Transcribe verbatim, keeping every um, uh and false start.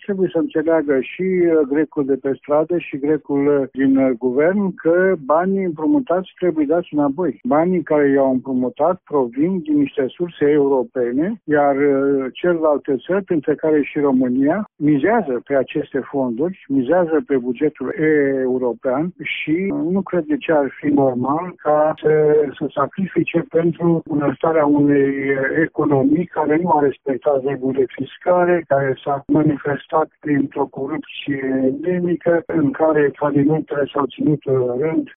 trebuie să înțeleagă și grecul de pe stradă și grecul din guvern că banii împrumutați trebuie dați înapoi. Banii care i-au împrumutat provin din niște surse europene, iar celelalte țări, printre care și România, mizează pe aceste fonduri, mizează pe bugetul european și nu cred de ce ar fi normal ca să, să sacrifice pentru bunăstarea unei economii care nu a respectat regulile fiscale, care s-a manifestat printr-o corupție endemică, în care falimentele s-au ținut rând